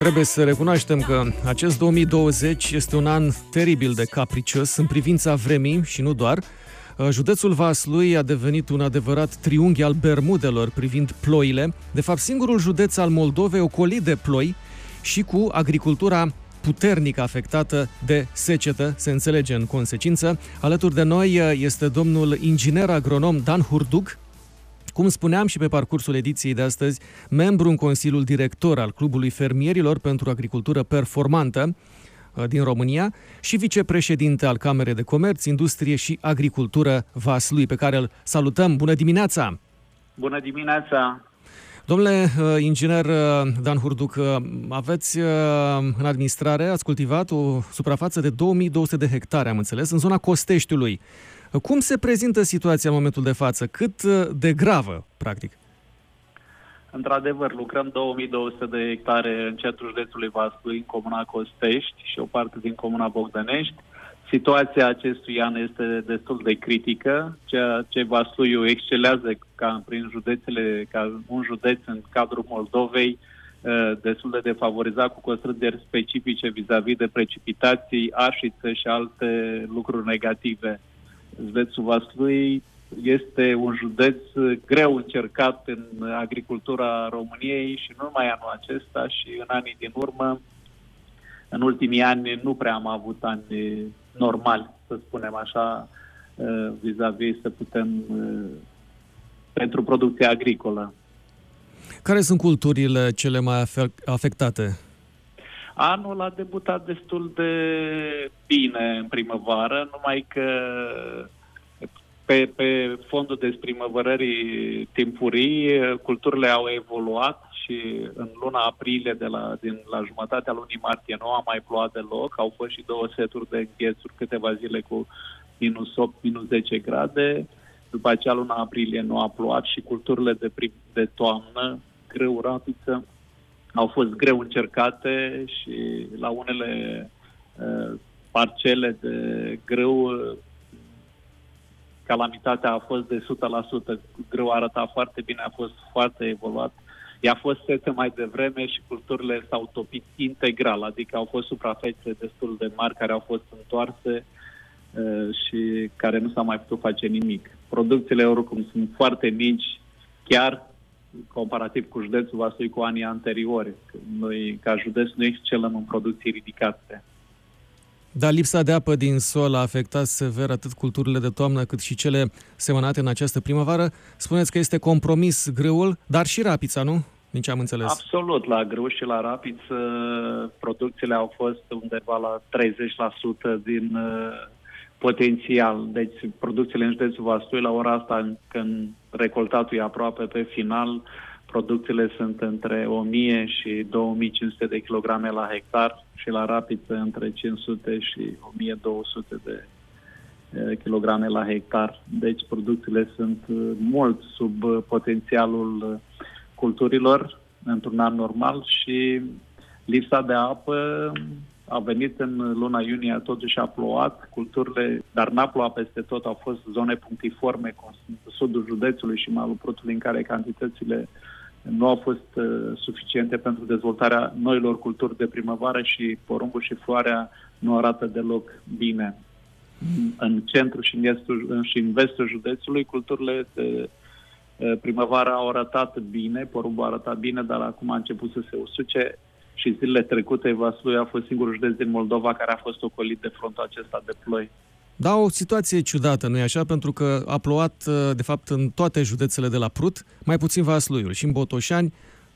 Trebuie să recunoaștem că acest 2020 este un an teribil de capricios în privința vremii și nu doar. Județul Vaslui a devenit un adevărat triunghi al Bermudelor privind ploile. De fapt, singurul județ al Moldovei ocolit de ploi și cu agricultura puternic afectată de secetă, se înțelege în consecință. Alături de noi este domnul inginer agronom Dan Hurdug, cum spuneam și pe parcursul ediției de astăzi, membru în Consiliul Director al Clubului Fermierilor pentru Agricultură Performantă din România și vicepreședinte al Camerei de Comerț, Industrie și Agricultură Vaslui, pe care îl salutăm. Bună dimineața! Bună dimineața! Domnule inginer Dan Hurdug, aveți în administrare, ați cultivat o suprafață de 2200 de hectare, am înțeles, în zona Costeștiului. Cum se prezintă situația în momentul de față? Cât de gravă, practic? Într-adevăr, lucrăm 2200 de hectare în centrul județului Vaslui, în comuna Costești și o parte din comuna Bogdănești. Situația acestui an este destul de critică, ceea ce Vasluiul excelează ca un județ în cadrul Moldovei, destul de defavorizat, cu constrângeri specifice vis-a-vis de precipitații, așiță și alte lucruri negative. Județul Vaslui este un județ greu încercat în agricultura României și nu numai anul acesta, și în anii din urmă. În ultimii ani nu prea am avut ani normali, să spunem așa, vis-a-vis să putem pentru producția agricolă. Care sunt culturile cele mai afectate? Anul a debutat destul de bine în primăvară, numai că pe fondul desprimăvărării timpurii, culturile au evoluat și în luna aprilie, la jumătatea lunii martie, nu a mai plouat deloc. Au fost și 2 seturi de înghețuri, câteva zile cu -8, -10 grade. După aceea, luna aprilie nu a plouat și culturile de toamnă, grâu, rapiță, au fost greu încercate și la unele parcele de grâu calamitatea a fost de 100%. Grâu arăta foarte bine, a fost foarte evoluat. I-a fost sete mai devreme și culturile s-au topit integral, adică au fost suprafețe destul de mari care au fost întoarse și care nu s-a mai putut face nimic. Producțiile oricum sunt foarte mici, chiar comparativ cu județul Vaslui cu anii anteriori. Noi, ca județ, nu excelăm în producții ridicate. Dar lipsa de apă din sol a afectat sever atât culturile de toamnă cât și cele semănate în această primăvară. Spuneți că este compromis grâul, dar și rapița, nu? Din ce am înțeles. Absolut. La grâu și la rapiță producțiile au fost undeva la 30% din potențial. Deci producțiile în județul Vaslui, la ora asta, când recoltatul e aproape pe final, producțiile sunt între 1000 și 2500 de kilograme la hectar și la rapiță între 500 și 1200 de kilograme la hectar. Deci producțiile sunt mult sub potențialul culturilor într-un an normal și lipsa de apă a venit în luna iunie, totuși a plouat, culturile, dar n-a plouat peste tot, au fost zone punctiforme, cum sunt sudul județului și malul Prutului, în care cantitățile nu au fost suficiente pentru dezvoltarea noilor culturi de primăvară și porumbul și floarea nu arată deloc bine. În centru și în vestul județului, culturile de primăvară au arătat bine, porumbul a arătat bine, dar acum a început să se usuce și zilele trecute Vaslui a fost singurul județ din Moldova care a fost ocolit de frontul acesta de ploi. Da, o situație ciudată, nu-i așa? Pentru că a plouat, de fapt, în toate județele de la Prut, mai puțin Vasluiul, și în Botoșani,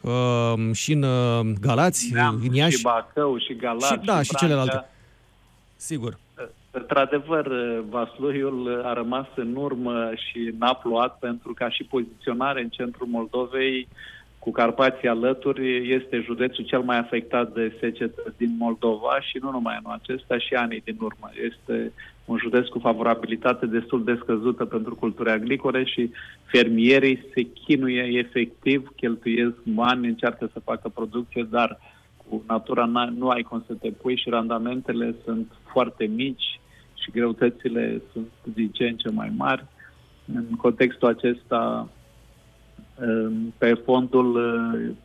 și în Galați, în Iași. Și Bacău, și Galați, și, da, și celelalte. Sigur. Într-adevăr, Vasluiul a rămas în urmă și n-a plouat pentru că și poziționare în centrul Moldovei, cu Carpații alături, este județul cel mai afectat de secetă din Moldova și nu numai anul acesta, și anii din urmă. Este un județ cu favorabilitate destul de scăzută pentru culturi agricole și fermierii se chinuie efectiv, cheltuiesc bani, încearcă să facă producție, dar cu natura nu ai cum să te pui și randamentele sunt foarte mici și greutățile sunt din ce în ce mai mari. În contextul acesta, pe fondul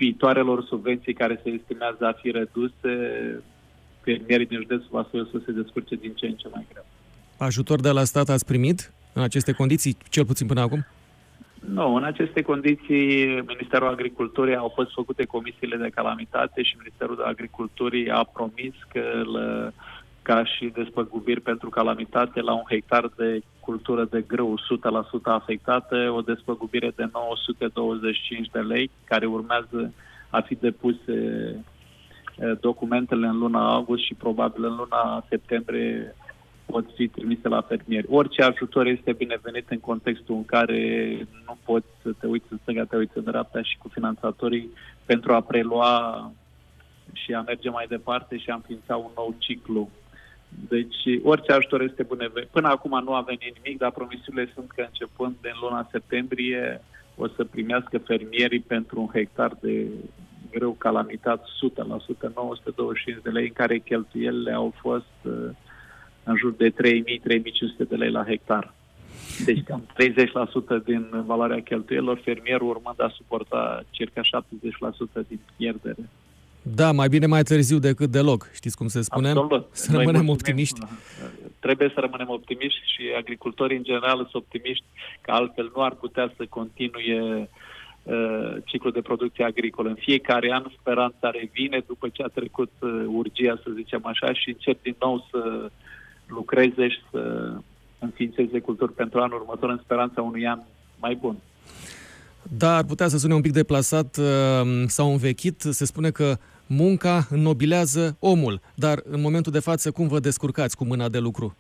viitoarelor subvenții care se estimează a fi reduse, fermierii din județul Vaslui o să se descurce din ce în ce mai greu. Ajutor de la stat ați primit în aceste condiții, cel puțin până acum? Nu, în aceste condiții Ministerul Agriculturii au fost făcute comisiile de calamitate și Ministerul de Agriculturii a promis că ca și despăgubiri pentru calamitate la un hectar de cultură de grâu 100% afectată, o despăgubire de 925 de lei, care urmează a fi depuse documentele în luna august și probabil în luna septembrie pot fi trimise la fermieri. Orice ajutor este binevenit în contextul în care nu poți să te uiți în stânga, te uiți în dreapta și cu finanțatorii pentru a prelua și a merge mai departe și a înființa un nou ciclu. Deci orice ajutor este binevenit. Până acum nu a venit nimic, dar promisiunile sunt că începând din luna septembrie o să primească fermierii pentru un hectar de grâu calamitat 100%, 925 de lei, în care cheltuielile au fost în jur de 3.000-3.500 de lei la hectar. Deci cam 30% din valoarea cheltuielor, fermierul urmând a suporta circa 70% din pierdere. Da, mai bine mai târziu decât deloc, știți cum se spune? Absolut. Să rămânem optimiști. Trebuie să rămânem optimiști și agricultorii în general sunt optimiști, că altfel nu ar putea să continue ciclul de producție agricolă. În fiecare an speranța revine după ce a trecut urgia, să zicem așa, și încep din nou să lucreze și să înființeze culturi pentru anul următor în speranța unui an mai bun. Da, ar putea să sune un pic deplasat sau învechit. Se spune că munca înnobilează omul, dar în momentul de față cum vă descurcați cu mâna de lucru?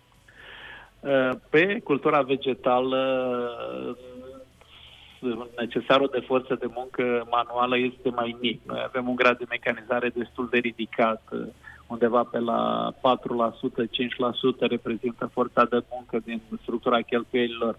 Pe cultura vegetală necesarul de forță de muncă manuală este mai mic. Noi avem un grad de mecanizare destul de ridicat, undeva pe la 4%, 5% reprezintă forța de muncă din structura cheltuielilor.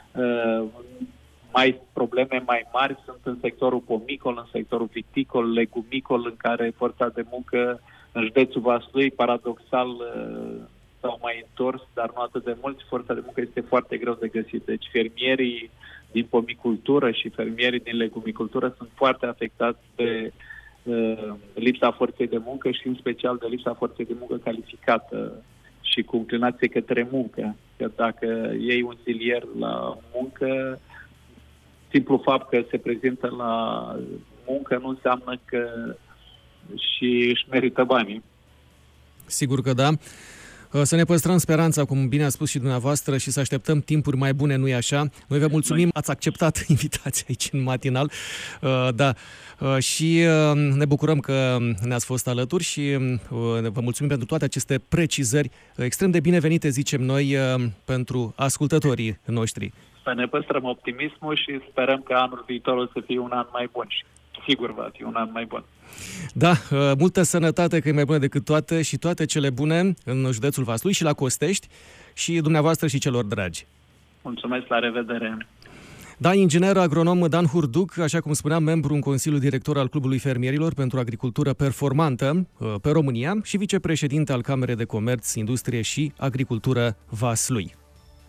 Probleme mai mari sunt în sectorul pomicol, în sectorul viticol, legumicol, în care forța de muncă în județul Vaslui, paradoxal, s-au mai întors, dar nu atât de mulți. Forța de muncă este foarte greu de găsit. Deci fermierii din pomicultură și fermierii din legumicultură sunt foarte afectați de lipsa forței de muncă și în special de lipsa forței de muncă calificată și cu înclinație către muncă. Că dacă iei un zilier la muncă, simplu fapt că se prezintă la muncă nu înseamnă că și își merită banii. Sigur că da. Să ne păstrăm speranța, cum bine a spus și dumneavoastră, și să așteptăm timpuri mai bune, nu-i așa? Noi vă mulțumim, ați acceptat invitația aici în matinal. Da. Și ne bucurăm că ne-ați fost alături și vă mulțumim pentru toate aceste precizări extrem de binevenite, zicem noi, pentru ascultătorii noștri. Să ne păstrăm optimismul și sperăm că anul viitor o să fie un an mai bun și sigur va fi un an mai bun. Da, multă sănătate, că e mai bună decât toate, și toate cele bune în județul Vaslui și la Costești și dumneavoastră și celor dragi. Mulțumesc, la revedere! Da, inginer agronom Dan Hurduc, așa cum spuneam, membru în Consiliul Director al Clubului Fermierilor pentru Agricultură Performantă pe România și vicepreședinte al Camerei de Comerț, Industrie și Agricultură Vaslui.